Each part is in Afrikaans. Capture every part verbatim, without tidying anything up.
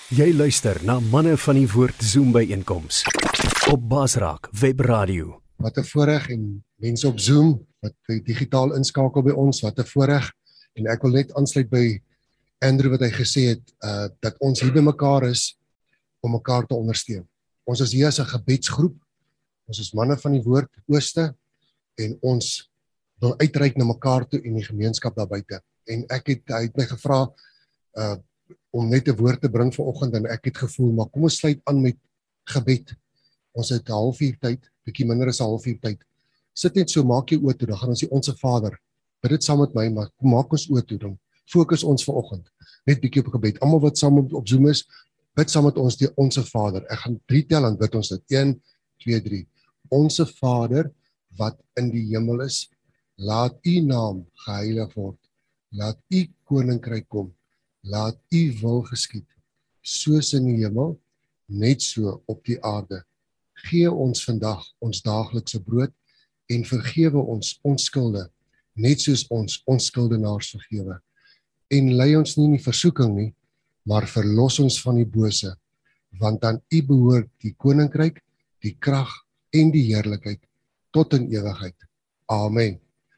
Jy luister na Manne van die Woord Zoom byeenkoms op Basraak Webradio. Wat 'n voorreg en mense op Zoom wat digitaal inskakel by ons, wat 'n voorreg. En ek wil net aansluit by Andrew wat hy gesê het uh, dat ons hier by mekaar is om mekaar te ondersteun. Ons is hier as 'n gebedsgroep. Ons is manne van die Woord Ooste en ons wil uitreik na mekaar toe in die gemeenskap daar buite. En ek het hy het my gevra uh, om net 'n woord te bring vanoggend en ek het gevoel, maar kom ons sluit aan met gebed. Ons het 'n halfuur tyd, bietjie minder as 'n halfuur tyd. Sit net so, maak jou oë toe, dan gaan ons die Onse Vader. Bid dit saam met my, maar kom maak ons oë toe, dan fokus ons vanoggend net bietjie op gebed. Almal wat saam op Zoom is, bid saam met ons die Onse Vader. Ek gaan drie tel en bid ons dit. een, twee, drie. Onse Vader wat in die hemel is, laat u naam geheilig word. Laat u koninkryk kom. Laat u wil geskied, soos in die hemel, net so op die aarde. Gee ons vandag ons daaglikse brood en vergewe ons ons skulde, net soos ons ons skuldenaars vergewe. En lei ons nie in die versoeking nie, maar verlos ons van die bose, want aan u behoort die koninkryk, die krag en die heerlikheid tot in ewigheid. Amen.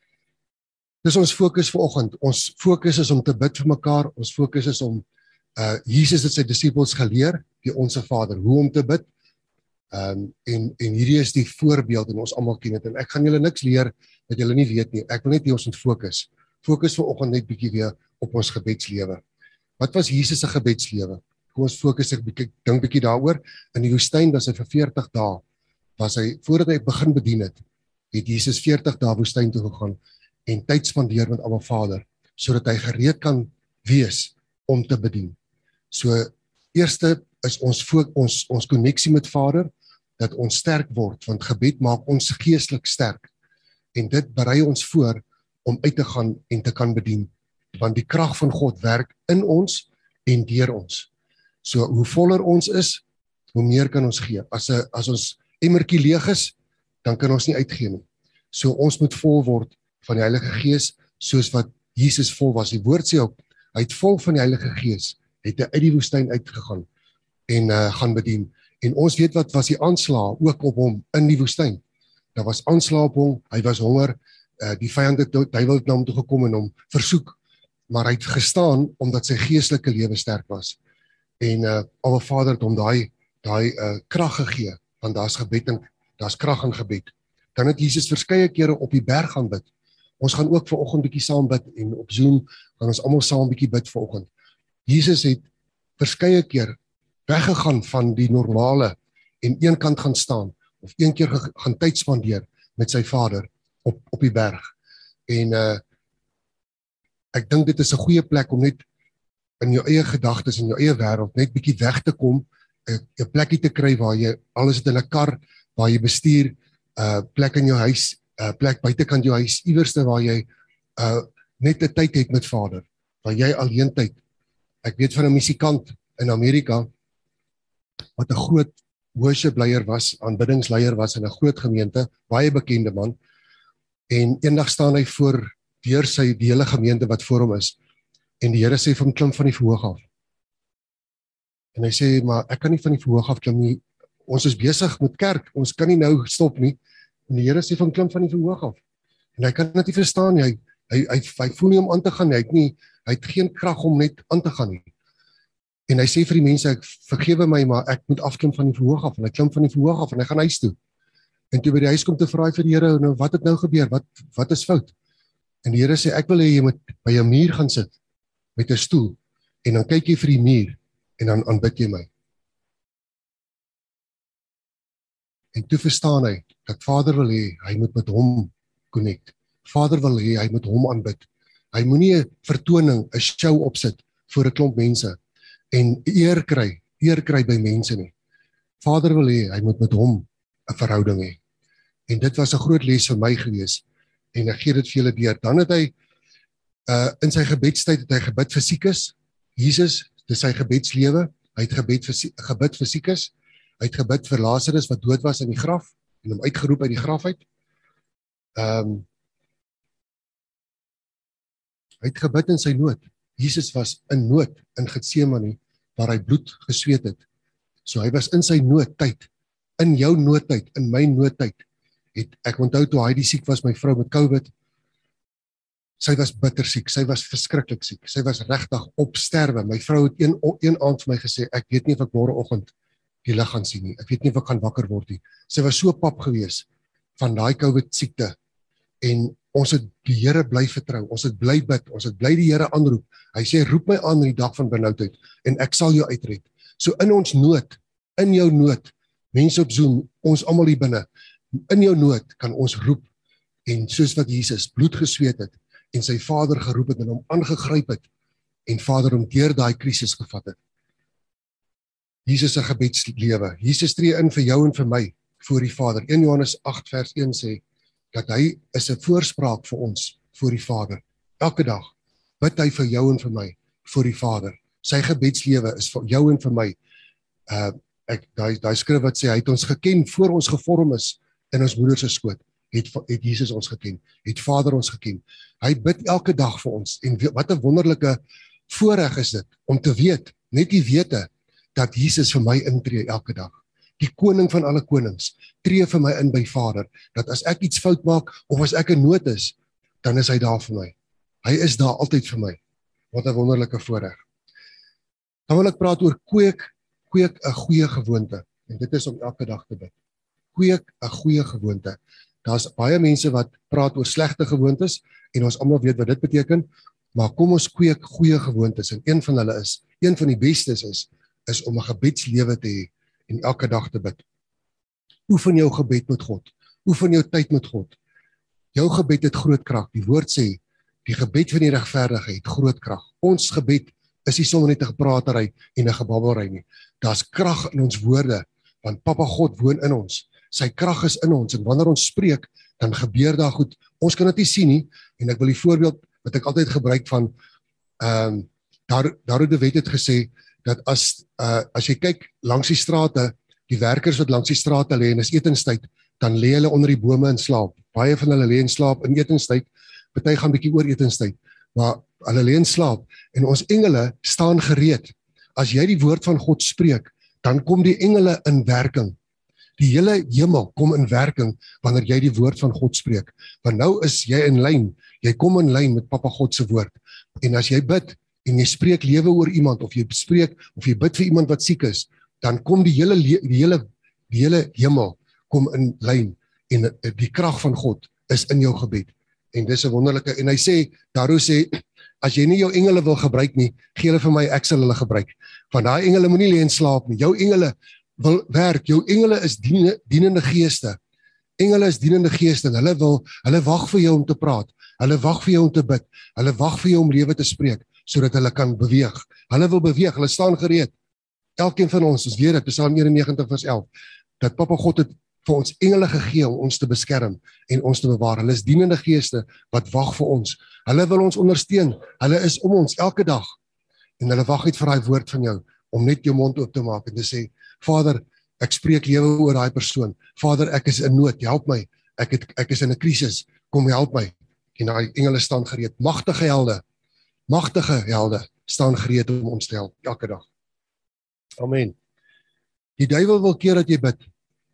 Dis ons fokus vanoggend. Ons fokus is om te bid vir mekaar. Ons fokus is om, uh, Jesus het sy disippels geleer, die Onse Vader, hoe om te bid. Um, en, en hierdie is die voorbeeld en ons almal ken dit. En ek gaan julle niks leer wat julle nie weet nie. Ek wil net hê ons moet fokus. Fokus vanoggend net bietjie weer op ons gebedslewe. Wat was Jesus se gebedslewe? Kom ons fokus ek bietjie, dink bietjie daaroor. In die woestyn was hy vir veertig dae. Was hy voordat hy begin bedien het, het Jesus veertig dae woestyn toe gegaan en tyd spandeer met Abba Vader, sodat hy gereed kan wees om te bedien. So, eerste is ons ons ons koneksie met Vader, dat ons sterk word, want gebed maak ons geestelik sterk. En dit berei ons voor om uit te gaan en te kan bedien, want die krag van God werk in ons en deur ons. So, hoe voller ons is, hoe meer kan ons gee. As, a, as ons emmertjie leeg is, dan kan ons nie uitgee nie. So, ons moet vol word van die Heilige Gees, soos wat Jesus vol was. Die woord sê ook, hy het vol van die Heilige Gees, het hy uit die woestyn uitgegaan en uh, gaan bedien. En ons weet wat was die aanslag ook op hom in die woestyn. Daar was aanslag op hom, hy was honger, uh, die vyand het duiwel het na hom toe gekom en hom versoek, maar hy het gestaan omdat sy geestelike lewe sterk was. En uh, Abba Vader het hom daai daai uh, krag gegee, want daar's gebed en daar's krag in gebed. Dan het Jesus verskeie kere op die berg gaan bid. Ons gaan ook vanoggend bietjie saam bid en op Zoom gaan ons almal saam bietjie bid vanoggend. Jesus het verskeie keer weggegaan van die normale en een kant gaan staan of een keer gaan tyd spandeer met sy Vader op op die berg. En uh, ek dink dit is 'n goeie plek om net in jou eie gedagtes en jou eie wêreld net bietjie weg te kom, 'n 'n plekkie te kry waar jy alles het in 'n kar, waar jy bestuur, uh, plek in jou huis, uh, plek buitekant jou huis, iewerste waar jy uh, net 'n tyd het met Vader, waar jy alleen tyd. Ek weet van 'n musikant in Amerika wat 'n groot worshipleier was, aanbiddingsleier was in 'n groot gemeente, baie bekende man. En eendag staan hy voor deur sy die hele gemeente wat voor hom is. En die Here sê vir hom, klim van die verhoog af. En hy sê, maar ek kan nie van die verhoog af klim nie. Ons is besig met kerk, ons kan nie nou stop nie. En die Here sê van klim van die verhoog af. En hy kan dit nie verstaan nie. Hy hy hy, hy voel nie om aan te gaan nie. Hy het nie hy het geen krag om net aan te gaan nie. En hy sê vir die mense, ek vergewe my, maar ek moet afklim van die verhoog af. En hy klim van die verhoog af en hy gaan huis toe. En toe by die huis kom te vra vir die Here, nou wat het nou gebeur? Wat wat is fout? En die Here sê, ek wil hê jy moet by 'n muur gaan sit met 'n stoel en dan kyk jy vir die muur en dan aanbid jy my. En toe verstaan hy dat Vader wil hê hy moet met hom connect. Vader wil hê hy moet hom aanbid. Hy moenie 'n vertoning, 'n show opsit voor 'n klomp mense en eer kry, eer kry by mense nie. Vader wil hê hy moet met hom 'n verhouding hê. En dit was 'n groot les vir my gewees. En ek gee dit vir julle deur. Dan het hy uh, in sy gebedstyd het hy gebid vir siekes. Jesus, dis sy gebedslewe. Hy het gebed vir gebid vir siekes. Hy het gebid vir Lazarus wat dood was in die graf en hom uitgeroep uit die graf uit. Ehm um, Hy het gebid in sy nood. Jesus was in nood in Getsemane, waar hy bloed gesweet het. So hy was in sy noodtyd, in jou noodtyd, in my noodtyd. Het, ek onthou toe hy die siek was, my vrou met COVID, sy was bitter siek, sy was verskriklik siek, sy was regtig op sterwe. My vrou het een, een aand vir my gesê, ek weet nie of ek môreoggend die lig gaan sien nie, ek weet nie of ek gaan wakker word nie. Sy was so pap gewees van daai COVID siekte, en ons het die Here bly vertrou, ons het bly bid, ons het bly die Here aanroep. Hy sê, roep my aan in die dag van benoudheid, en ek sal jou uitred. So in ons nood, in jou nood, mense op Zoom, ons almal hier binne, in jou nood kan ons roep, en soos wat Jesus bloed gesweet het, en sy Vader geroep het, en hom aangegryp het, en Vader hom deur daai krisis gevat het. Jesus se gebedslewe, Jesus tree in vir jou en vir my, voor die Vader. Eerste Johannes agt vers een sê, dat hy is 'n voorspraak vir ons, voor die Vader. Elke dag bid hy vir jou en vir my, voor die Vader. Sy gebedslewe is vir jou en vir my. Uh, ek, daai, daai skrif wat sê, hy het ons geken, voor ons gevorm is, in ons moeder se skoot, het, het Jesus ons geken, het Vader ons geken. Hy bid elke dag vir ons, en wat 'n wonderlike voorreg is dit, om te weet, net die wete, dat Jesus vir my intree elke dag. Die koning van alle konings, tree vir my in by Vader, dat as ek iets fout maak, of as ek in nood is, dan is hy daar vir my. Hy is daar altyd vir my. Wat 'n wonderlike voorreg. Dan wil ek praat oor kweek, kweek 'n goeie gewoonte, en dit is om elke dag te bid. Kweek 'n goeie gewoonte. Daar's baie mense wat praat oor slegte gewoontes, en ons almal weet wat dit beteken, maar kom ons kweek goeie gewoontes, en een van hulle is, een van die bestes is, is om 'n gebedslewe te hê, en elke dag te bid. Oefen jou gebed met God, oefen jou tyd met God. Jou gebed het groot krag, die woord sê, die gebed van die regverdige het groot krag. Ons gebed is nie sommer net 'n gepraatery en 'n gebabbelry nie. Daar's krag in ons woorde, want Papa God woon in ons. Sy krag is in ons, en wanneer ons spreek, dan gebeur daar goed. Ons kan dit nie sien nie, en ek wil die voorbeeld wat ek altyd gebruik van, um, daar, Dario de Wet het gesê, dat as, uh, as jy kyk langs die strate, die werkers wat langs die strate lê, en is etenstyd, dan lê hulle onder die bome in slaap. Baie van hulle lê in slaap in etenstyd, party gaan bietjie oor etenstyd, maar hulle lê in slaap, en ons engele staan gereed. As jy die woord van God spreek, dan kom die engele in werking. Die hele hemel kom in werking, wanneer jy die woord van God spreek. Want nou is jy in lyn, jy kom in lyn met Papa God se woord. En as jy bid, en jy spreek lewe oor iemand, of jy spreek, of jy bid vir iemand wat siek is, dan kom die hele, die hele, die hele hemel, kom in lyn, en die krag van God is in jou gebed. En dis 'n wonderlike, en hy sê, Dario sê, as jy nie jou engele wil gebruik nie, gee hulle vir my, ek sal hulle gebruik. Want daai engele moenie lê en slaap nie, jou engele wil werk, jou engele is diene, dienende geeste. Engele is dienende geeste, en hulle wil, hulle wag vir jou om te praat, hulle wag vir jou om te bid, hulle wag vir jou om lewe te spreek, sodat hulle kan beweeg. Hulle wil beweeg, hulle staan gereed. Elkeen van ons, ons weet dit, Psalm eenennegentig vers elf, dat Papa God het vir ons engele gegee om ons te beskerm en ons te bewaar. Hulle is dienende geeste wat wag vir ons. Hulle wil ons ondersteun. Hulle is om ons elke dag. En hulle wag uit vir daai woord van jou, om net jou mond oop te maak en te sê, Vader, ek spreek lewe oor daai persoon. Vader, ek is in nood, help my. Ek, het, ek is in 'n krisis, kom help my. En daai engele staan gereed. Magtige helde, magtige helde staan gereed om ons te help elke dag. Amen. Die duiwel wil keer dat jy bid.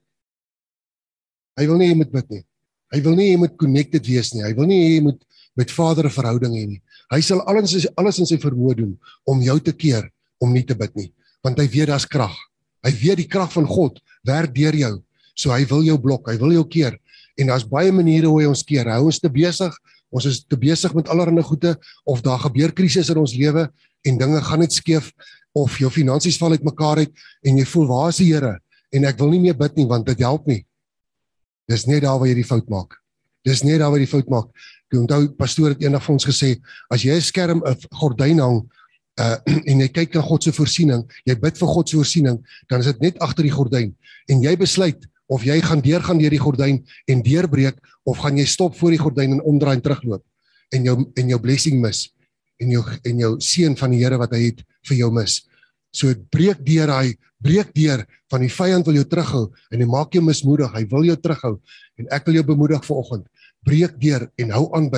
Hy wil nie jy moet bid nie. Hy wil nie jy moet connected wees nie. Hy wil nie jy moet met Vader 'n verhouding hê nie. Hy sal alles, alles in sy vermoë doen om jou te keer om nie te bid nie. Want hy weet daar's krag. Hy weet die krag van God werk deur jou. So hy wil jou blok, hy wil jou keer. En daar's baie maniere hoe hy ons keer. Hy hou ons te besig. Ons is te besig met allerlei goede, of daar gebeur krisis in ons lewe en dinge gaan net skeef, of jou finansies val uit mekaar uit en jy voel, waar is die Here? En ek wil nie meer bid nie, want dit help nie. Dis net daar waar jy die fout maak. Dis net daar waar jy die fout maak. Ek onthou, pastoor het eendag vir ons gesê, as jy 'n skerm, 'n gordyn hang, uh, en jy kyk na God se voorsiening, jy bid vir God se voorsiening, dan is dit net agter die gordyn. En jy besluit, of jy gaan deurgaan deur die gordyn en deurbreek, of gaan jy stop voor die gordyn en omdraai en terugloop, en jou, en jou blessing mis, en jou, en jou seën van die Here wat hy het vir jou mis. So breek deur hy, breek deur, van die vyand wil jou terughou, en hy maak jou mismoedig, hy wil jou terughou, en ek wil jou bemoedig vanoggend, breek deur en hou aan bid,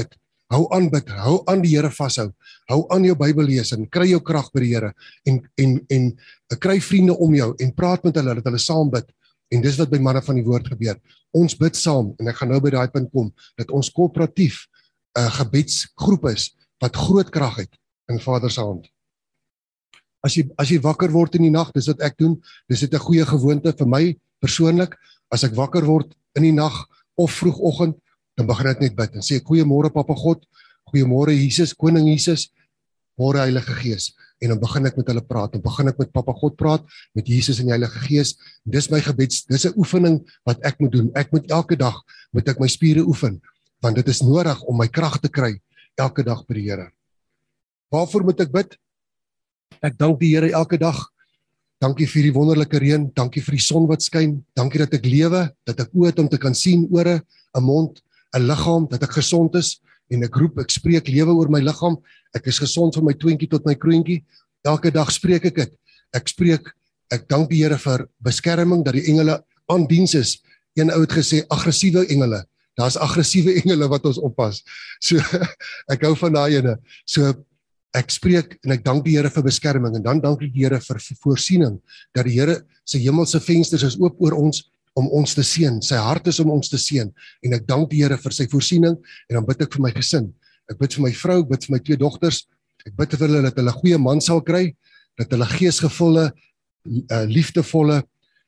Hou aan bid, hou aan die Here vashou. Hou aan jou Bybel lees en kry jou krag by die Here en en en kry vriende om jou en praat met hulle dat hulle saam bid. En dis wat by manne van die woord gebeur. Ons bid saam en ek gaan nou by daai punt kom dat ons koöperatief 'n uh, gebedsgroep is wat groot krag het in Vader se hand. As jy as jy wakker word in die nag, dis wat ek doen. Dis dit 'n goeie gewoonte vir my persoonlik. As ek wakker word in die nag of vroegoggend, dan begin ek net bid en sê goeiemôre Papa God, goeiemôre Jesus, Koning Jesus, môre Heilige Gees. En dan begin ek met hulle praat. Dan begin ek met Papa God praat, met Jesus en die Heilige Gees. Dis my gebeds, dis 'n oefening wat ek moet doen. Ek moet elke dag moet ek my spiere oefen, want dit is nodig om my krag te kry elke dag by die Here. Waarvoor moet ek bid? Ek dank die Here elke dag. Dankie vir die wonderlike reën, dankie vir die son wat skyn, dankie dat ek lewe, dat ek oë het om te kan sien, ore, 'n mond, 'n liggaam, dat ek gesond is en ek roep, ek spreek lewe oor my liggaam. Ek is gesond van my twinkie tot my kroentjie. Elke dag spreek ek dit. Ek spreek, ek dank die Here vir beskerming, dat die engele aan diens is. Een ou het gesê, aggressiewe engele. Daar's aggressiewe engele wat ons oppas. So, ek hou van daai ene. So, ek spreek en ek dank die Here vir beskerming en dan dank ek die Here vir voorsiening, dat die Here sy hemelse vensters is oop oor ons, om ons te seën. Sy hart is om ons te seën. En ek dank die Here vir sy voorsiening en dan bid ek vir my gesin. Ek bid vir my vrou, ek bid vir my twee dogters. Ek bid vir hulle dat hulle 'n goeie man sal kry, dat hulle geesgevulde, uh, liefdevolle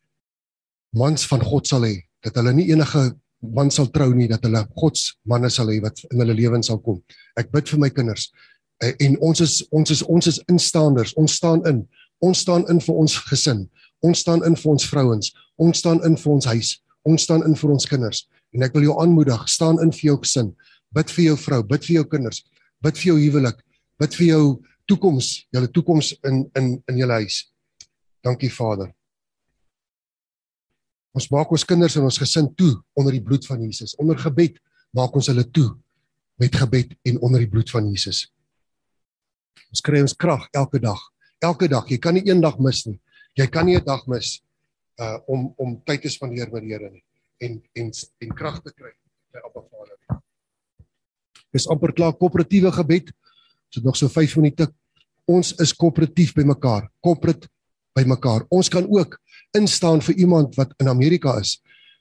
mans van God sal hê, dat hulle nie enige man sal trou nie, dat hulle Gods manne sal hê wat in hulle lewens sal kom. Ek bid vir my kinders. Uh, en ons is ons is ons is instaanders. Ons staan in. Ons staan in vir ons gesin. Ons staan in vir ons vrouens. Ons staan in vir ons huis. Ons staan in vir ons kinders. En ek wil jou aanmoedig, staan in vir jou gesin. Bid vir jou vrou, bid vir jou kinders, bid vir jou huwelik, bid vir jou toekoms, julle toekoms in in in julle huis. Dankie Vader. Ons maak ons kinders en ons gesin toe onder die bloed van Jesus. Onder gebed maak ons hulle toe met gebed en onder die bloed van Jesus. Ons kry ons krag elke dag. Elke dag, jy kan nie een dag mis nie. Jy kan nie 'n dag mis uh, om om tyd te spandeer met die Here nie en en en krag te kry by Abba Vader. Dis amper klaar koöperatiewe gebed. So nog so vyf minute. Ons is koöperatief by mekaar, corporate by mekaar. Ons kan ook instaan vir iemand wat in Amerika is.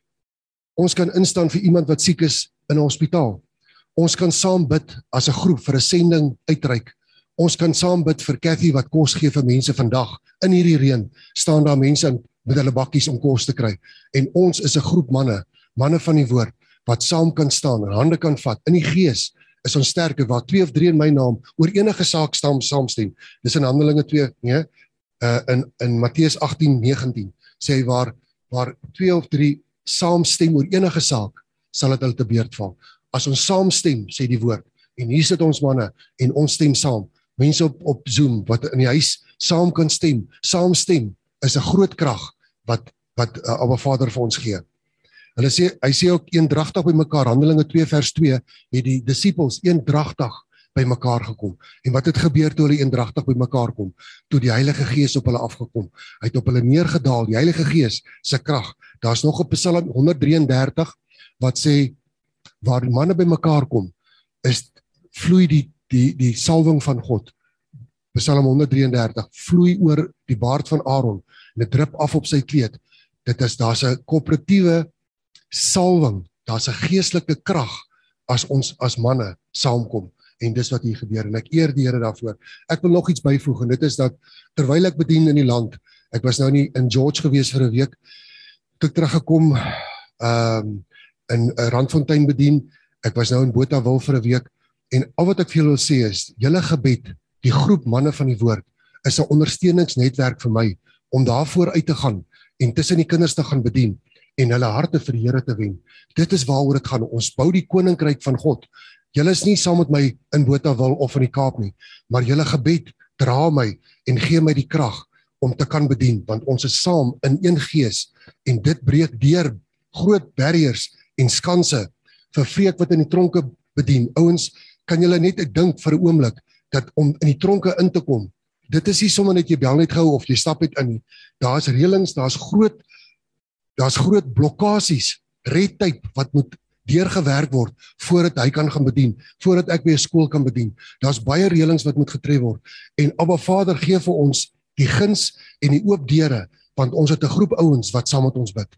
Ons kan instaan vir iemand wat siek is in 'n hospitaal. Ons kan saam bid as 'n groep vir 'n sending uitreik. Ons kan saam bid vir Cathy wat kos gee vir mense vandag. In hierdie reën staan daar mense met hulle bakkies om kos te kry. En ons is 'n groep manne, manne van die woord, wat saam kan staan en hande kan vat. In die gees is ons sterker, waar twee of drie in my naam oor enige saak staan saamstem. Dis in Handelinge twee, nee, uh, in in Matteus agtien negentien sê hy waar waar twee of drie saamstem oor enige saak, sal dit hulle te beurt val. As ons saamstem, sê die woord, en hier sit ons manne en ons stem saam. Mense op op Zoom wat in die huis saam kan stem, saamstem is 'n groot krag wat wat uh, Abba Vader vir ons gee. Hulle sê hy sê ook eendragtig by mekaar. Handelinge twee vers twee het die disippels eendragtig by mekaar gekom. En wat het gebeur toe hulle eendragtig by mekaar kom? Toe die Heilige Gees op hulle afgekom. Hy het op hulle neergedaal, die Heilige Gees se krag. Daar's nog 'n Psalm honderd drie en dertig wat sê waar die manne by mekaar kom, is vloei die die die salwing van God. Psalm honderd drie en dertig vloei oor die baard van Aaron en dit drup af op sy kleed. Dit is daar's 'n koöperatiewe salwing, daar's 'n geestelike krag as ons as manne saamkom. En dis wat hier gebeur en ek eer die Here daarvoor. Ek wil nog iets byvoeg en dit is dat terwyl ek bedien in die land, ek was nou nie in George gewees vir 'n week, toe ek teruggekom um, in Randfontein bedien, ek was nou in Botawil vir 'n week en al wat ek vir julle wil sê is, julle gebed, die groep manne van die woord, is 'n ondersteuningsnetwerk vir my om daarvoor uit te gaan en tussen die kinders te gaan bedien en hulle harte vir die Here te wen. Dit is waaroor dit gaan. Ons bou die koninkryk van God. Julle is nie saam met my in Botawil of in die Kaap nie, maar julle gebed dra my en gee my die krag om te kan bedien, want ons is saam in een gees en dit breek deur groot barriers en skanse vir vreek wat in die tronke bedien. Ouens, kan julle net, ek dink vir 'n oomblik, dat om in die tronke in te kom, dit is nie sommer net jy bel net gehou of jy stap net in nie. Daar's reëlings, daar's groot daar's groot blokkasies, red tape wat moet deurgewerk word voordat hy kan gaan bedien, voordat ek by 'n skool kan bedien. Daar's baie reëlings wat moet getref word. En Abba Vader gee vir ons die guns en die oop deure, want ons het 'n groep ouens wat saam met ons bid.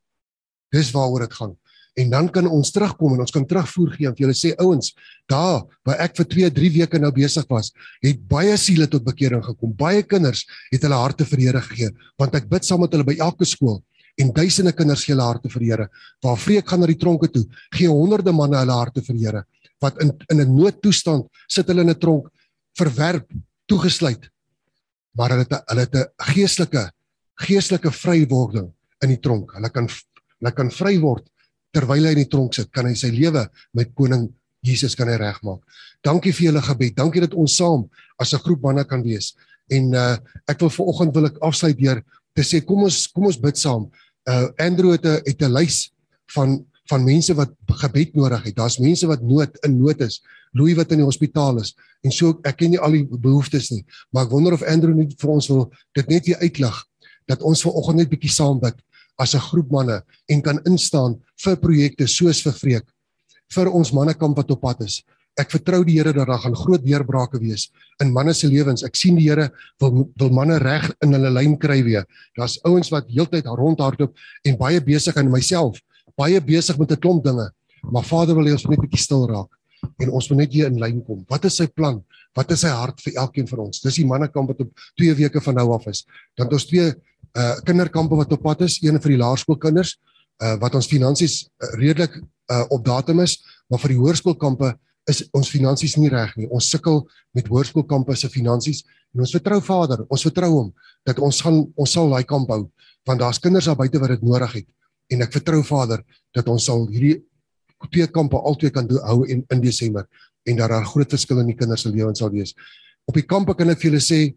Dis waaroor dit gaan. En dan kan ons terugkom en ons kan terugvoer gee en vir julle sê, ouens, daar waar ek vir twee, drie weke nou besig was, het baie siele tot bekering gekom. Baie kinders het hulle harte vir die Here gegee, want ek bid saam met hulle by elke skool. En duisende kinders gee hulle harte vir die Here. Waar Freek gaan na die tronke toe, gee honderde manne hulle harte vir die Here. Wat in in 'n noodtoestand sit hulle in 'n tronk, verwerp, toegesluit. Maar hulle het 'n hulle het 'n geestelike geestelike vrywording in die tronk. Hulle kan hulle kan vry word terwyl hy in die tronk sit. Kan hy sy lewe met koning Jesus kan hy regmaak. Dankie vir julle gebed. Dankie dat ons saam as 'n groep manne kan wees. En uh, ek wil vanoggend wil ek afsluit deur te sê kom ons kom ons bid saam. Uh, Andrew het 'n het 'n lys van van mense wat gebed nodig het. Daar's mense wat nood in nood is. Louis wat in die hospitaal is. En so ek ken nie al die behoeftes nie, maar ek wonder of Andrew nie vir ons wil dit net weer uitlig dat ons vanoggend net bietjie saam bid as 'n groep manne en kan instaan vir projekte soos vir Freek, vir ons mannekamp wat op pad is. Ek vertrou die Here dat daar gaan groot deurbrake wees in manne se lewens. Ek sien die Here wil wil manne reg in hulle lyn kry weer. Daar's ouens wat heeltyd rondhardloop en baie besig en myself, baie besig met 'n klomp dinge. Maar Vader wil hê ons moet net 'n bietjie stil raak en ons moet net hier in lyn kom. Wat is sy plan? Wat is sy hart vir elkeen van ons? Dis die mannekamp wat op twee weke van nou af is. Dan het ons twee uh, kinderkampe wat op pad is, een vir die laerskoolkinders, uh, wat ons finansies uh, redelik uh, op datum is, maar vir die hoërskoolkampe is ons finansies nie reg nie. Ons sukkel met hoërskoolkampe se finansies en ons vertrou Vader, ons vertrou hom dat ons gaan ons sal daai kamp hou, want daar's kinders daar buite wat dit nodig het. En ek vertrou Vader dat ons sal hierdie twee kampe altyd kan doen, hou in, in Desember en dat daar groot verskil in die kinders se lewens sal wees. Op die kampe kan ek vir julle sê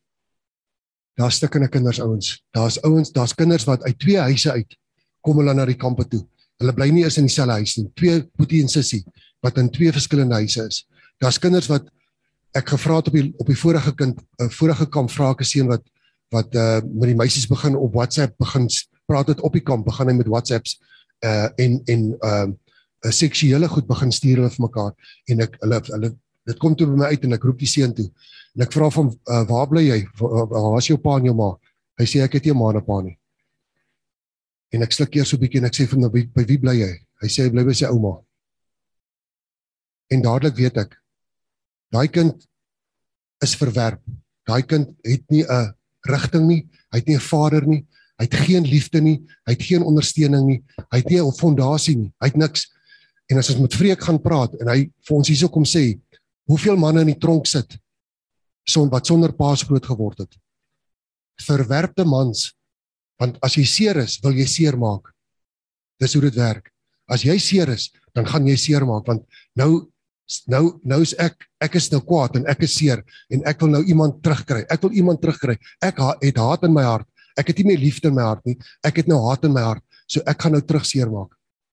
daar's stukkende kinders ouens. Daar's ouens, daar's kinders wat uit twee huise uit kom hulle na die kampe toe. Hulle bly nie eens in dieselfde huis nie. Twee boetie en sussie wat in twee verskillende huise is. Daar's kinders wat ek gevra het op die op die vorige kind, uh, vorige kamp vra ek 'n seun wat wat uh, met die meisies begin op WhatsApp begin praat het op die kamp, begin hy met WhatsApps uh, en en uh, seksuele goed begin stuur hulle vir mekaar en ek hulle hulle dit kom toe by my uit en ek roep die seun toe en ek vra van uh, waar bly jy? Waar, waar is jou pa en jou ma? Hy sê ek het nie 'n ma en 'n pa nie. En ek sluk eers so 'n bietjie en ek sê vir hom by, by wie bly jy? Hy sê hy bly by sy ouma. En dadelik weet ek, daai kind is verwerp. Daai kind het nie 'n rigting nie, hy het nie 'n vader nie, hy het geen liefde nie, hy het geen ondersteuning nie, hy het nie 'n fondasie nie, hy het niks. En as ons met Freek gaan praat en hy vir ons hierso kom sê, hoeveel manne in die tronk sit, son wat sonder paas groot geword het. Verwerpte mans, want as jy seer is, wil jy seer maak. Dis hoe dit werk. As jy seer is, dan gaan jy seer maak, want nou Nou, nou is ek, ek is nou kwaad en ek is seer en ek wil nou iemand terugkry. Ek wil iemand terugkry. Ek ha, het haat in my hart. Ek het nie meer liefde in my hart nie. Ek het nou haat in my hart. So ek gaan nou terug seer maak.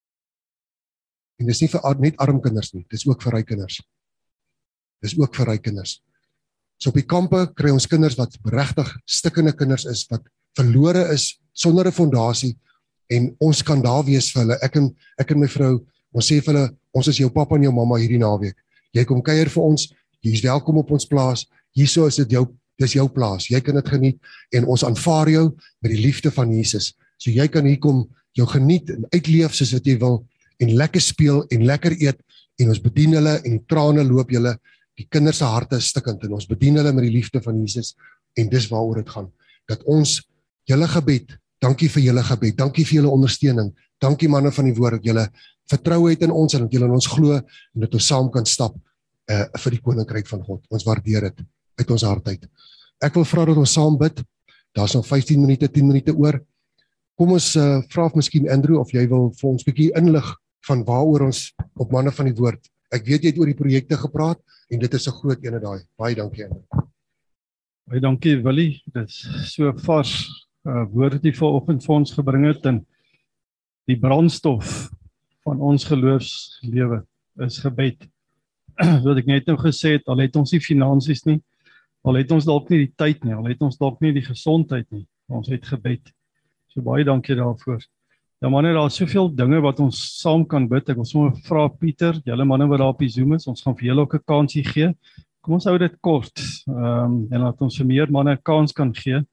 En dis nie vir net arm kinders nie. Dis ook vir ryk kinders. Dis ook vir ryk kinders. So op die kampe kry ons kinders wat regtig stikkende kinders is, wat verlore is, sonder 'n fondasie en ons kan daar wees vir hulle. Ek en, ek en my vrou, ons sê vir hulle, ons is jou pappa en jou mamma hierdie naweek. Jy kom kuier vir ons, jy is welkom op ons plaas, hierso is dit jou, dis jou plaas, jy kan dit geniet, en ons aanvaar jou met die liefde van Jesus. So jy kan hier kom, jou geniet en uitleef soos wat jy wil, en lekker speel, en lekker eet, en ons bedien hulle, en die trane loop julle, die kinders se harte is stikkend, en ons bedien hulle met die liefde van Jesus, en dis waaroor dit gaan. Dat ons, julle gebed, dankie vir julle gebed, dankie vir julle ondersteuning, dankie manne van die woord, dat julle vertrou het in ons en dat julle in ons glo en dat ons saam kan stap uh, vir die koninkryk van God. Ons waardeer dit uit ons hart uit. Ek wil vra dat ons saam bid. Daar's nog vyftien minute, tien minute oor. Kom ons uh, vra of miskien Andrew of jy wil vir ons bietjie inlig van waaroor ons op manne van die woord. Ek weet jy het oor die projekte gepraat en dit is 'n groot ene daai. Baie dankie Andrew. Baie dankie Willie. Dit is so vars uh, woord wat jy vanoggend vir ons gebring het en die brandstof van ons geloofslewe is gebed. Wat ek net nou gesê het, al het ons nie finansies nie, al het ons dalk nie die tyd nie, al het ons dalk nie die gesondheid nie, ons het gebed. So baie dankie daarvoor. Ja manne, daar is soveel dinge wat ons saam kan bid. Ek wil sommer vra Pieter, julle manne wat daar op die Zoom is, ons gaan vir julle ook 'n kansie gee. Kom ons hou dit kort, um, en laat ons vir meer manne 'n kans kan gee.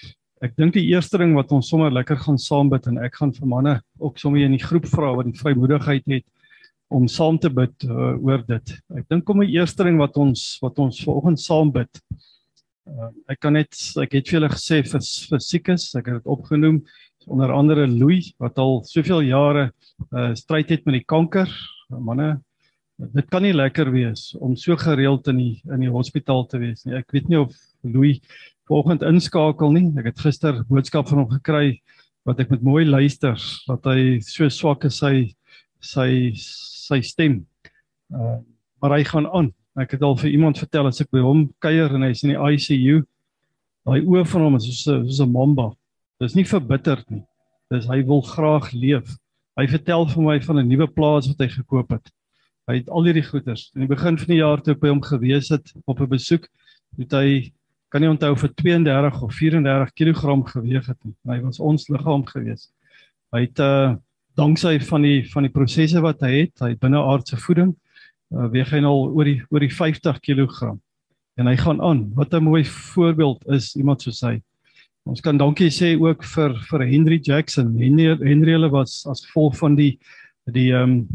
Ek dink die eerste ding wat ons sommer lekker gaan saam bid, en ek gaan vir manne ook sommer in die groep vra wat die vrymoedigheid het om saam te bid uh, oor dit. Ek dink kom die eerste ding wat ons wat ons vanoggend saam bid. Uh, ek kan net, ek het vir julle gesê vir, vir siekes, ek het dit opgenoem, onder andere Louis, wat al soveel jare uh, stryd het met die kanker. Manne, dit kan nie lekker wees om so gereeld in die, in die hospitaal te wees nie. Ek weet nie of Louis vanoggend inskakel nie. Ek het gister boodskap van hom gekry, wat ek met mooi luister, dat hy so swak is sy, sy, sy stem. Uh, maar hy gaan aan. Ek het al vir iemand vertel, as ek by hom kuier en hy is in die I C U, daai oë van hom is soos 'n soos 'n mamba. Dis nie verbitterd nie. Dis hy wil graag leef. Hy vertel vir my van 'n nuwe plaas wat hy gekoop het. Hy het al hierdie goeders. In die begin van die jaar toe ek by hom gewees het op 'n besoek, het hy, kan nie onthou, vir tweeëndertig of vierendertig kilogram geweeg het nie. Hy was ons liggaam gewees. Hy het uh, danksy van die van die prosesse wat hy het, hy het binneaardse voeding, uh, weeg hy nou oor die oor die vyftig kilogram. En hy gaan aan. Wat 'n mooi voorbeeld is iemand soos hy. Ons kan dankie sê ook vir vir Henry Jackson. Henry, Henry hulle was as gevolg van die die um,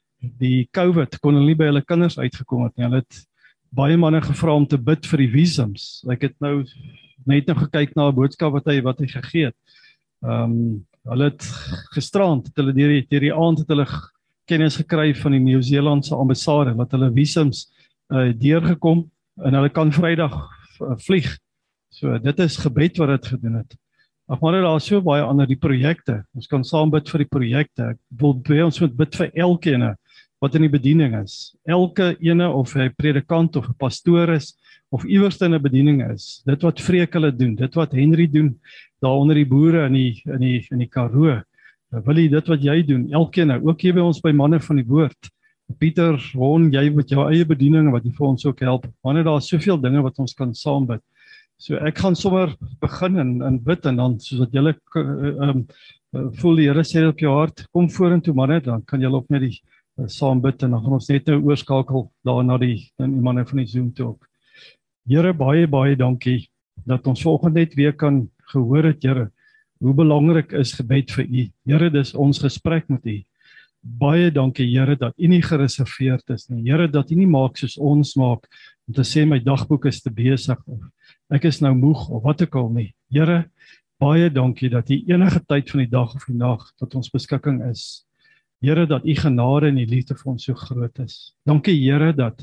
die COVID kon hulle nie by hulle kinders uitgekom het nie. Hulle het baie manne gevra om te bid vir die visums. Ek het nou net nou gekyk na 'n boodskap wat hy wat hy gegee het. Ehm um, hulle het gisterand, het hulle deur die deur die aand het hulle kennis gekry van die Nieu-Seelandse ambassade wat hulle visums uh, deurgekom en hulle kan Vrydag uh, vlieg. So dit is gebed wat dit gedoen het. Ag maar daar is so baie ander die projekte. Ons kan saam bid vir die projekte. Ek wil by ons moet bid vir elkeen wat in die bediening is. Elke ene of hy predikant of 'n pastoor is of iewers in 'n bediening is. Dit wat Freek hulle doen, dit wat Henry doen daar onder die boere in die in die in die Karoo. Wil jy dit wat jy doen, elkeen, ook hier by ons by manne van die woord. Pieter, Ron, jy met jou eie bediening wat jy vir ons ook help. Manne, daar is soveel dinge wat ons kan saam bid. So ek gaan sommer begin en, en bid en dan soos wat julle uh, um, uh, voel die Here sê op jou hart, kom vorentoe manne, dan kan julle ook net die uh, saam bid en dan gaan ons net nou oorskakel daar na die, die manne van die Zoom toe ook. Here, baie baie dankie dat ons vanoggend net weer kan gehoor het, Here, hoe belangrik is gebed vir U. Here, dis ons gesprek met U. Baie dankie, Here, dat U nie gereserveerd is nie. Here, dat U nie maak soos ons maak om te sê my dagboek is te besig of ek is nou moeg of wat ook al nie. Here, baie dankie dat U enige tyd van die dag of die nag tot ons beskikking is. Here, dat U genade en U liefde vir ons so groot is. Dankie, Here, dat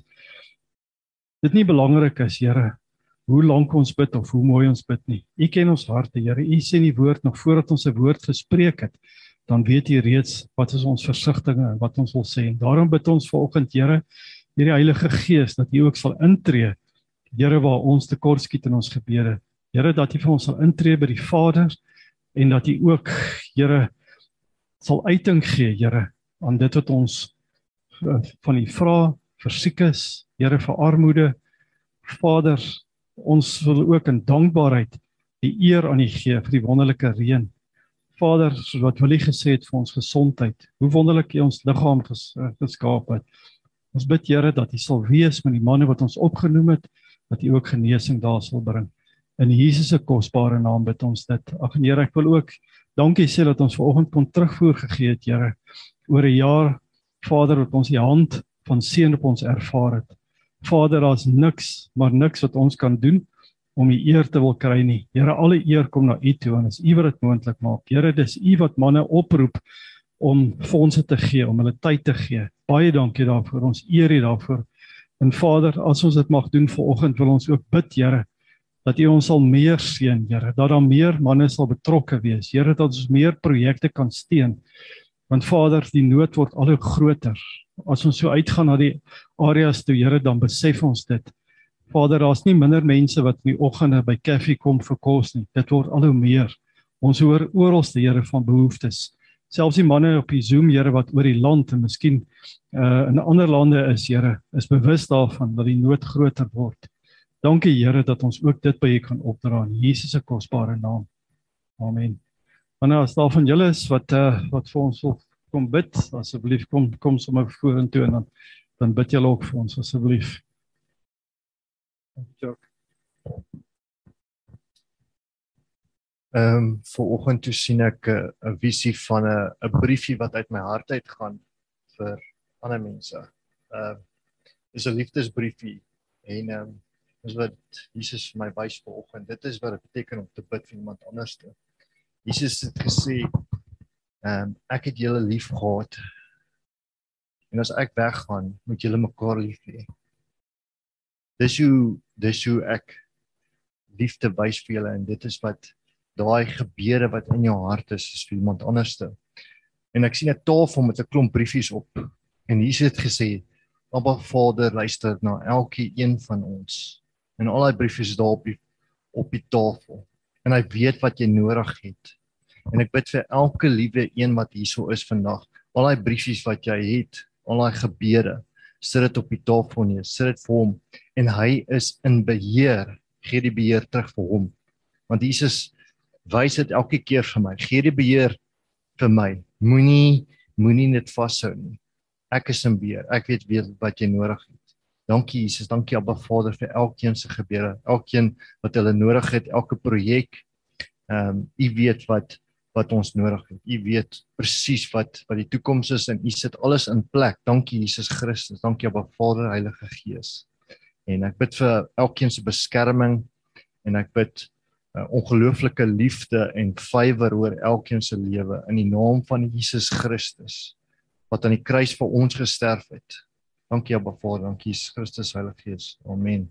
dit nie belangrik is, Here, hoe lank ons bid of hoe mooi ons bid nie. U ken ons harte, Here. U sê in die woord nog voordat ons 'n woord gespreek het, dan weet U reeds wat is ons versigtinge en wat ons wil sê. En daarom bid ons vanoggend, Here, deur die Heilige Gees dat U ook sal intree, Here, waar ons tekort skiet in ons gebede. Here, dat U vir ons sal intree by die Vader en dat U ook, Here, sal uiting gee, Here, aan dit wat ons van U vra, vir siekes, Here, vir armoede. Vader, ons wil ook in dankbaarheid die eer aan U gee vir die wonderlike reën. Vader, soos wat Willie gesê het vir ons gesondheid, hoe wonderlik U ons liggaam ges, geskaap het. Ons bid, Here, dat U sal wees met die manne wat ons opgenoem het, dat U ook genesing daar sal bring. In Jesus se kosbare naam bid ons dit. Ag Here, ek wil ook dankie sê dat ons vanoggend kon terugvoer gegee het, Here, oor 'n jaar, Vader, dat ons die hand van seën op ons ervaar het. Vader, daar's niks, maar niks wat ons kan doen om U eer te wil kry nie. Here, alle eer kom na U toe en is U wat dit moontlik maak. Here, dis U wat manne oproep om fondse te gee, om hulle tyd te gee. Baie dankie daarvoor, ons eer U daarvoor. En Vader, as ons dit mag doen vanoggend, wil ons ook bid, Here, dat U ons sal meer seën, Here, dat daar meer manne sal betrokke wees. Here, dat ons meer projekte kan steun. Want Vader, die nood word al hoe groter. As ons so uitgaan na die areas toe, Here, dan besef ons dit. Vader, daar's nie minder mense wat in die oggende by koffie kom vir kos nie. Dit word al hoe meer. Ons hoor oralste, Here, van behoeftes. Selfs die manne op die Zoom, Here, wat oor die land en miskien uh, in ander lande is, Here, is bewus daarvan dat die nood groter word. Dankie, Here, dat ons ook dit by U kan opdra in Jesus se kosbare naam. Amen. Wanneer as daar van julle is wat uh, wat vir ons wil kom bid, asseblief kom kom sommer vorentoe en dan dan bid julle ook vir ons asseblief. Ja. Ehm um, vanoggend toe sien ek 'n uh, visie van 'n uh, 'n briefie wat uit my hart uitgaan vir ander mense. Ehm uh, is 'n liefdesbriefie en ehm um, dis wat Jesus vir my wys vanoggend. Dit is wat dit beteken om te bid vir iemand anders. Jesus het gesê, ehm um, ek het julle lief gehad. En as ek weggaan, moet julle mekaar lief hê. Dis hoe dis hoe ek liefde wys vir julle en dit is wat daai gebede wat in jou hart is, is vir iemand anderste. En ek sien 'n tafel met 'n klomp briefies op. En Jesus het gesê, Abba Vader luister na elke een van ons. En al die briefies is daar op die, op die tafel. En hy weet wat jy nodig het. En ek bid vir elke liewe een wat hierso is vandag. Al die briefies wat jy het, al die gebede, sit dit op die tafel neer, sit dit vir hom. En hy is in beheer, gee die beheer terug vir hom. Want Jesus wys dit elke keer vir my, gee die beheer vir my, moenie, moenie dit vashou nie. Ek is in beheer, ek weet weet wat jy nodig het. Dankie Jesus, dankie Abba Vader vir elkeen se gebede, elkeen wat hulle nodig het, elke projek. Ehm, um, U weet wat wat ons nodig het. U weet presies wat wat die toekoms is en U sit alles in plek. Dankie Jesus Christus, dankie Abba Vader, Heilige Gees. En ek bid vir elkeen se beskerming en ek bid uh, ongelooflike liefde en vywer oor elkeen se lewe in die naam van Jesus Christus wat aan die kruis vir ons gesterf het. Dankie Abba Vader, dankie Jesus Christus, Heilige Gees. Amen.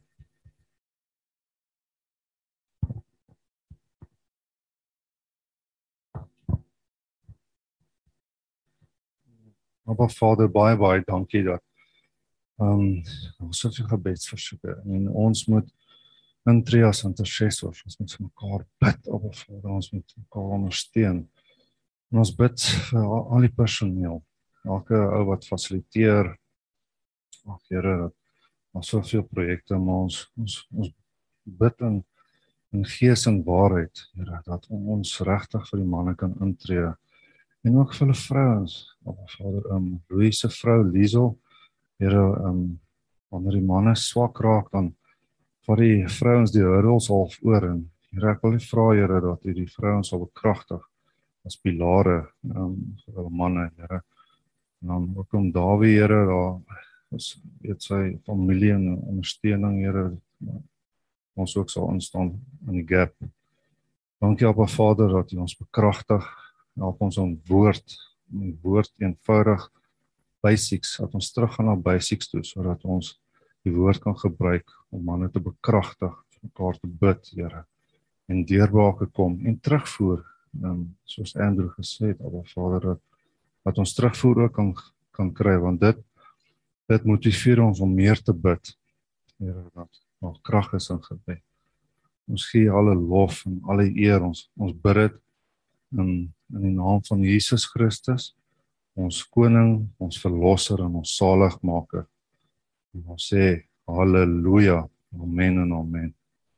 Abba Vader, baie baie dankie dat um, ons soveel gebedsversoeke en ons moet intree as intercessors, ons moet vir mekaar bid, Abba Vader, ons moet mekaar ondersteun. En ons bid vir al, al die personeel, elke ou wat fasiliteer. Ag Here, dat ons soveel projekte, maar ons ons ons bid in in gees en waarheid, Here, dat ons regtig vir die manne kan intree. En ook vir hulle vrouens, Abba Vader, um, Louise se vrou Liesel, Here, um, wanneer die manne swak raak, dan vat die vrouens die hurdles half oor, en Here, ek wil vra, Here, dat U die vrouens sal bekragtig as pilare um, vir hulle manne, Here. En dan ook om Dawie, Here, daar is, weet sy familie en ondersteuning, Here, ons ook sal instaan in die gap. Dankie, Abba Vader, dat U ons bekragtig, help ons om woord, om woord eenvoudig, basics, dat ons terug gaan na basics toe, sodat ons die woord kan gebruik om manne te bekragtig, mekaar te bid, Here, en deurbrake kom, en terugvoer, um, soos Andrew gesê het, Abba Vader, dat, dat ons terugvoer ook kan, kan kry, want dit, dit motiveer ons om meer te bid, Here, dat nog krag is in gebed. Ons gee alle lof en alle eer, ons, ons bid dit, In, in die naam van Jesus Christus, ons koning, ons verlosser en ons zaligmaker. En ons sê, halleluja, amen en amen.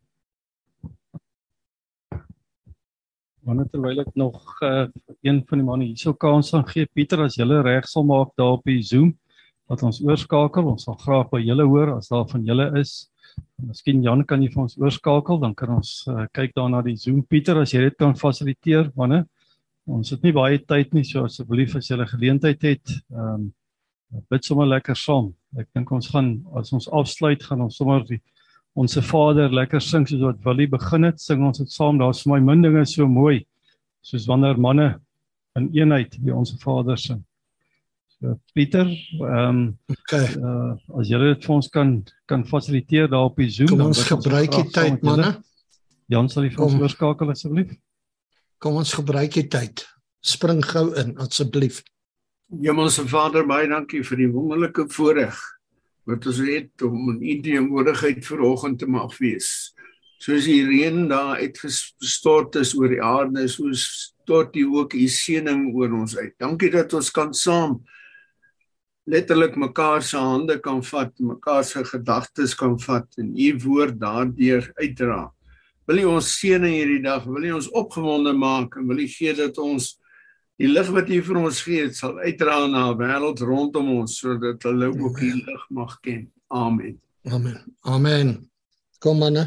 Wanneer terwyl ek nog uh, een van die manne hierso kans gaan gee, Pieter, as julle reg sal maak daar op die Zoom, dat ons oorskakel, ons sal graag by julle hoor, as daar van julle is. Miskien Jan, kan jy vir ons oorskakel, dan kan ons uh, kyk daar na die Zoom. Pieter, as jy dit kan fasiliteer, manne, ons het nie baie tyd nie, so asseblief as julle geleentheid het, um, bid sommer lekker saam. Ek dink ons gaan, as ons afsluit, gaan ons sommer die Onse Vader lekker sing, soos wat Willie begin het, sing ons het saam, daar is vir my min dinge so mooi, soos wanneer manne in eenheid die Onse Vader sing. So, Pieter, um, okay. uh, as julle dit vir ons kan, kan fasiliteer daar op die Zoom. Kom ons gebruik die tyd, manne. Jan, sal jy vir ons oorskakel asseblief? Kom ons gebruik die tyd. Spring gou in, asseblief. Hemelse Vader, baie dankie vir die wonderlike voorreg wat ons het om in U teenwoordigheid vanoggend te mag wees. Soos die reën daar uitgestort is oor die aarde, soos stort U ook U seëning oor ons uit. Dankie dat ons kan saam letterlik mekaar se hande kan vat, mekaar se gedagtes kan vat en U woord daardeur uitdra. Wil U ons seën in hierdie dag, wil U ons opgewonde maak en wil U gee dat ons die lig wat U vir ons gee, sal uitdra na 'n wêreld rondom ons sodat hulle ook die lig mag ken. Amen. Amen. Amen. Kom manne.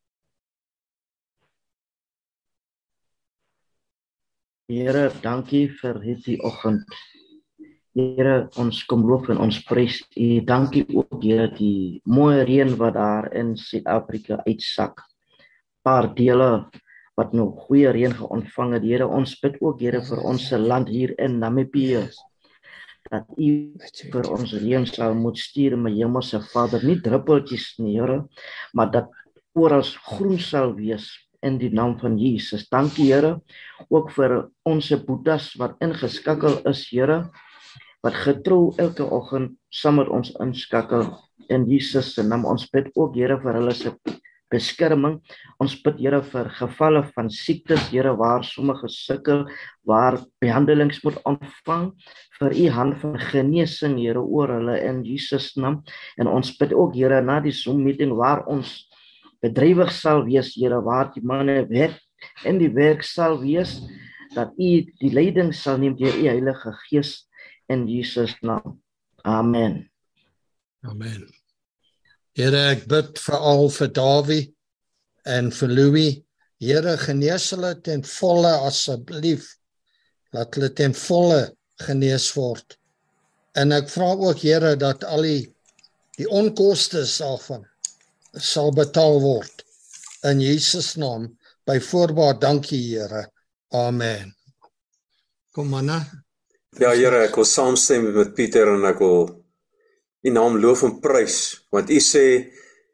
Here, dankie vir hierdie oggend. Here, ons kom loof en ons prys U. Dankie ook, Here, die mooi reën wat daar in Suid-Afrika uitsak. Paar dele wat nou goeie reën geontvang het. Here, ons bid ook, Here, vir ons land hier in Namibië, dat U vir ons reën sal moet stuur, my hemelse Vader, nie druppeltjies nie, Here, maar dat oral groen sal wees in die naam van Jesus. Dankie, Here, ook vir ons boetas wat ingeskakel is, Here, wat getrou elke oggend saam met ons inskakel in Jesus se naam. Ons bid ook, Here, vir hulle se beskerming. Ons bid, Here, vir gevalle van siektes, Here, waar sommige sukkel, waar behandelings moet ontvang, vir U hand van genesing, Here, oor hulle in Jesus naam. En ons bid ook, Here, na die Zoom-meeting waar ons bedrywig sal wees, Here, waar die manne werk in die werk sal wees, dat U die leiding sal neem deur U Heilige Gees in Jesus naam. Amen. Amen. Here, ek bid veral vir Dawie en vir Louis. Here, genees hulle ten volle asseblief. Laat hulle ten volle genees word. En ek vra ook, Here, dat al die, die onkoste daarvan sal betaal word. In Jesus naam. By voorbaat, dankie, Here. Amen. Kom manne. Ja, Here, ek wil saamstem met Pieter en ek wil U naam loof en prys, want U sê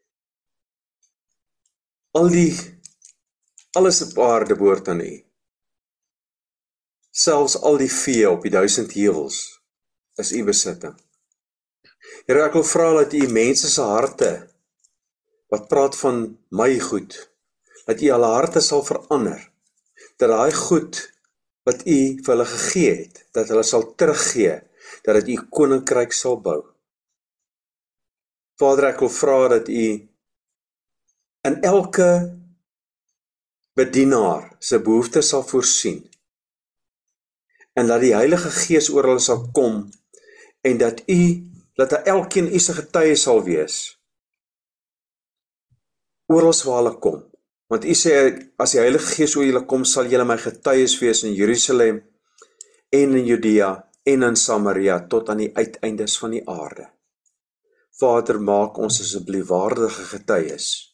al die alles op aarde behoort aan U. Selfs al die vee op die duisend heuwels is U besitting. Here, ek wil vra dat U mense se harte wat praat van my goed, dat U hulle harte sal verander, dat daai goed wat U vir hulle gegee het, dat hulle sal teruggee, dat dit U koninkryk sal bou. Vader, ek wil vra dat U in elke bedienaar se behoefte sal voorsien, en dat die Heilige Gees oor hulle sal kom, en dat U, dat elkeen U se getuie sal wees, oral waar hulle kom. Want U sê, as die Heilige Gees oor julle kom, sal julle my getuies wees in Jerusalem, en in Judea, en in Samaria, tot aan die uiteindes van die aarde. Vader, maak ons asseblief waardige getuies,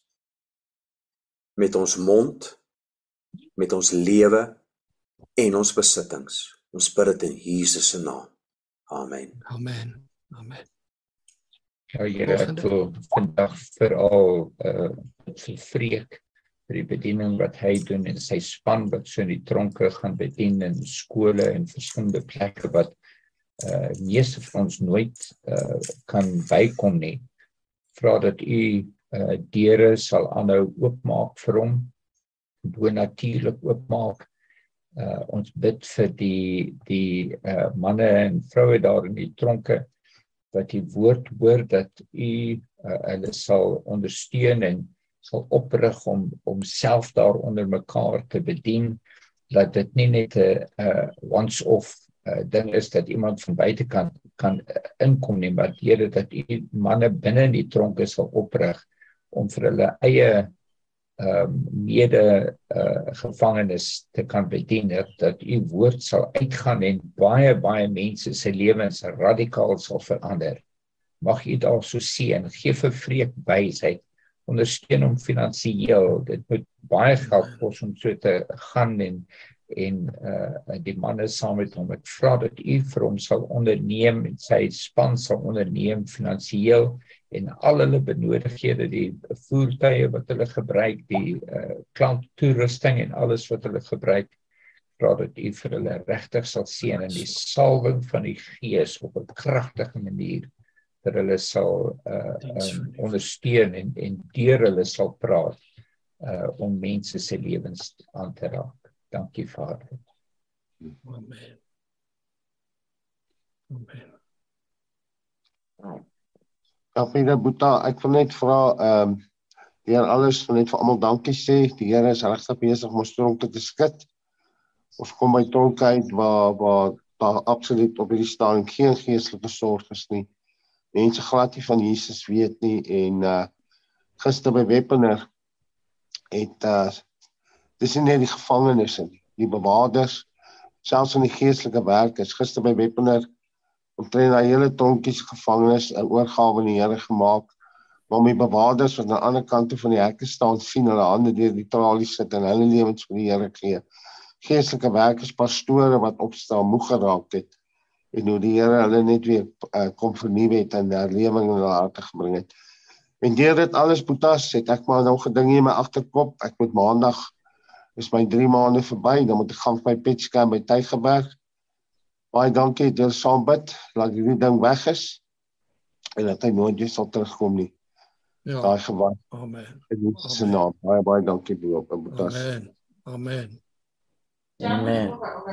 met ons mond, met ons lewe, en ons besittings. Ons bid dit in Jesus se naam. Amen. Amen. Amen. Ja, Here, ek wil vandag veral uh, vir Freek, vir die bediening wat hy doen en sy span wat so in die tronke gaan bedien in skole en verskillende plekke wat uh, meeste van ons nooit uh, kan bykom nie. Vra dat U uh, deure sal aanhou oopmaak vir hom, bonatuurlik oopmaak. Uh, ons bid vir die, die uh, manne en vroue daar in die tronke, wat die woord hoor, dat U uh, hulle sal ondersteun en sal oprig om, om self daar onder mekaar te bedien, dat dit nie net 'n uh, once-off uh, ding is, dat iemand van buitekant kan uh, inkom nie, maar Here, dat U manne binne in die tronke sal oprig, om vir hulle eie um, mede uh, gevangenes te kan bedien, dat, dat U woord sal uitgaan en baie, baie mense se lewens radikaal sal verander. Mag U daar so seën, gee vir Freek wysheid, ondersteun hom finansiëel. Dit moet baie geld kos om so te gaan en en uh, die manne saam met hom. Ek vra dat U vir hom sal onderneem en sy span sal onderneem finansiëel en al hulle benodighede, die voertuie wat hulle gebruik, die uh, klanttoerusting en alles wat hulle gebruik. Vra dat U vir hulle regtig sal seën en die salwing van die Gees op 'n kragtige manier dat hulle sal uh, um, ondersteun en, en deur hulle sal praat uh, om mense se lewens aan te raak. Dankie, Vader. Amen. Amen. Afrina Boeta, ek wil net vra, ehm um, deur alles net vir almal dankie sê. Die Here is regtig besig om ons tronke te skud. Ons kom by tronke uit waar waar daar absoluut op hierdie stadium geen geestelike sorg is nie. Mense glad nie van Jesus weet nie en uh, gister by Wepener het uh, dis nie net die gevangenes nie, die bewakers, selfs in die geestelike werkers. Gister by Wepener omtrent daai hele tronkies gevangenes 'n oorgawe aan die Here gemaak, maar my bewakers wat aan die ander kant van die hekke staan sien hulle hande deur die tralies sit en hulle lewens vir die Here gee. Geestelike werkers, pastore wat opstaan, moeg geraak het en hoe die Here hulle net weer uh, kom vernuwe het en herlewing in hulle harte gebring het. En deur dit alles, Boetas, het ek maar nog 'n ding hier in my agterkop. Ek moet maandag, is my drie maande verby, dan moet ek gaan vir my petscan by Tygerberg. Baie dankie, deur saam bid, laat hierdie ding weg is en dat hy nooit weer sal terugkom nie. Ja. Daai gewaar. Amen. In Jesus se naam. Baie baie dankie Boop en Boetas. Amen. Amen. Amen.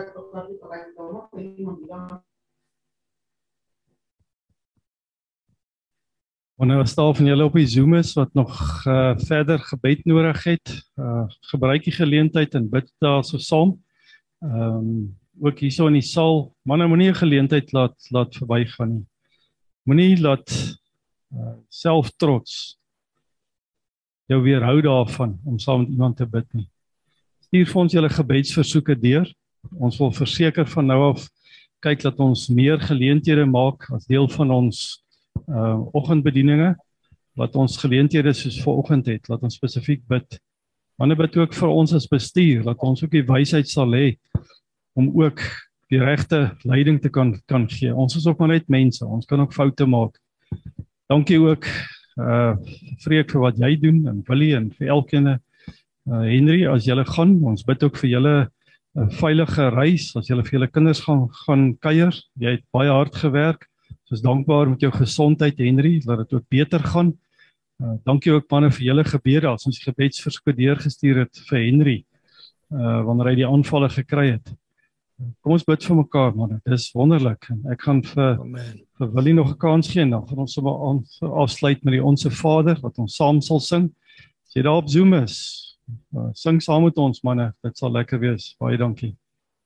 Wanneer was daar van julle op die Zoom is wat nog uh, verder gebed nodig het, uh, gebruik die geleentheid en bid daar so saam. Um, ook hier so in die saal, manne, moenie 'n geleentheid laat laat verbygaan nie. Moenie laat uh, selftrots jou weerhou daarvan om saam met iemand te bid nie. Stuur vir ons julle gebedsversoeke deur. Ons wil verseker van nou af kyk dat ons meer geleenthede maak as deel van ons uh, oggendbedieninge, wat ons geleenthede soos vanoggend het, laat ons spesifiek bid. Manne, bid ook vir ons as bestuur, dat ons ook die wysheid sal hê om ook die regte leiding te kan, kan gee. Ons is ook maar net mense, ons kan ook foute maak. Dankie ook uh, Freek vir wat jy doen, en Willie, en vir elkeen, uh, Henry, as julle gaan, ons bid ook vir julle uh, veilige reis, as julle vir julle kinders gaan, gaan kuier, jy het baie hard gewerk, ons is dankbaar met jou gesondheid, Henry, laat dit ook beter gaan. Uh, dankie ook manne vir julle gebede, as ons die gebedsversoeke deurgestuur het vir Henry, uh, wanneer hy die aanvalle gekry het. Kom ons bid vir mekaar, man. Dit is wonderlik. En ek gaan vir, vir Willie nog 'n kans gee, dan gaan ons sommer aan afsluit met die Onse Vader, wat ons saam sal sing. As jy daar op Zoom is, uh, sing saam met ons, manne. Dit sal lekker wees. Baie dankie.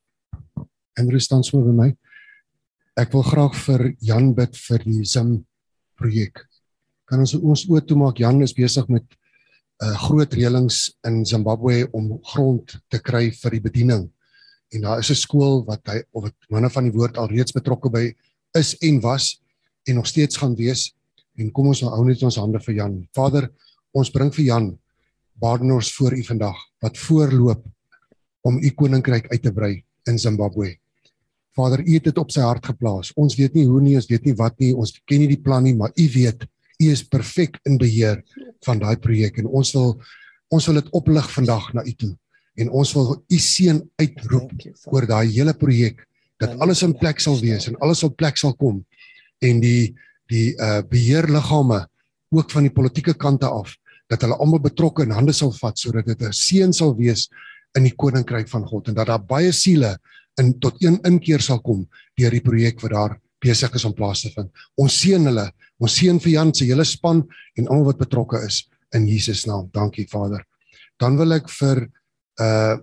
Andrew staan so by my. Ek wil graag vir Jan bid vir die Zim projek. Kan ons ons oë toemaak? Jan is besig met uh, groot reëlings in Zimbabwe om grond te kry vir die bediening. En daar is 'n skool wat hy, of het manne van die woord al reeds betrokke by is en was, en nog steeds gaan wees, en kom ons nou hou net ons hande vir Jan. Vader, ons bring vir Jan Badenhorst voor u vandag, wat voorloop om u koninkryk uit te brei in Zimbabwe. Vader, u het dit op sy hart geplaas. Ons weet nie hoe nie, ons weet nie wat nie, ons ken nie die plan nie, maar u weet, u is perfek in beheer van daai projek, en ons wil, ons wil dit oplig vandag na u toe. En ons wil u seën uitroep oor daai hele projek, dat alles in plek sal wees en alles op plek sal kom. En die die uh, beheerliggame ook van die politieke kante af, dat hulle almal betrokke in hande sal vat sodat dit 'n seën sal wees in die koninkryk van God en dat daar baie siele in tot een inkeer sal kom deur die projek wat daar besig is om plaas te vind. Ons seën hulle, ons seën vir Jan se hele span en almal wat betrokke is in Jesus naam. Dankie Vader. Dan wil ek vir Uh,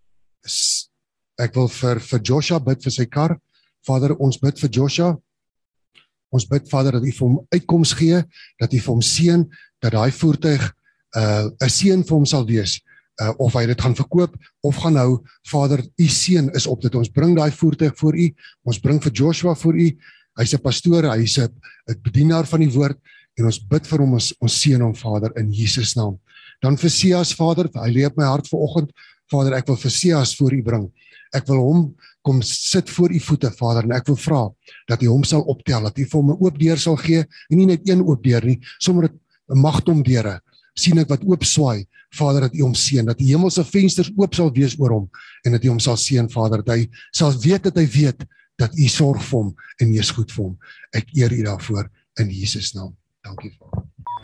ek wil vir, vir Joshua bid vir sy kar. Vader, ons bid vir Joshua. Ons bid, Vader, dat u vir hom uitkoms gee, dat u vir hom seën, dat daai voertuig 'n uh, seën vir hom sal wees, uh, of hy dit gaan verkoop, of gaan hou. Vader, u seën is op dit. Ons bring daai voertuig voor u, ons bring vir Joshua voor u. Hy's 'n pastoor, hy's 'n bedienaar van die woord, en ons bid vir hom, ons, ons seën hom, Vader, in Jesus naam. Dan vir Sias, Vader, hy lê op my hart vanoggend. Vader, ek wil vir Sias voor u bring. Ek wil hom kom sit voor u voete, Vader, en ek wil vra dat u hom sal optel, dat u vir hom 'n oop deur sal gee, en nie net een oop deur nie, sommer 'n magtom deure, sien ek wat oop swaai, Vader, dat u hom seën, dat die hemelse vensters oop sal wees oor hom, en dat u hom sal seën, Vader, dat hy sal weet dat hy weet, dat u sorg vir hom, en u is goed vir hom. Ek eer u daarvoor, in Jesus naam. Dankie, Vader.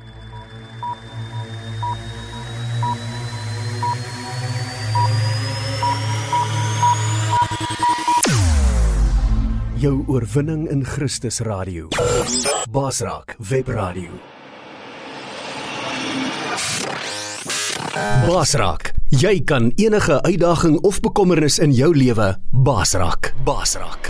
Jou oorwinning in Christus Radio. Basraak Web Radio. Basraak. Jy kan enige uitdaging of bekommernis in jou lewe basraak. Basraak.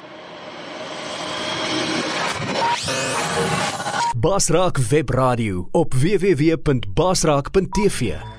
Basraak Webradio op w w w punt basraak punt t v.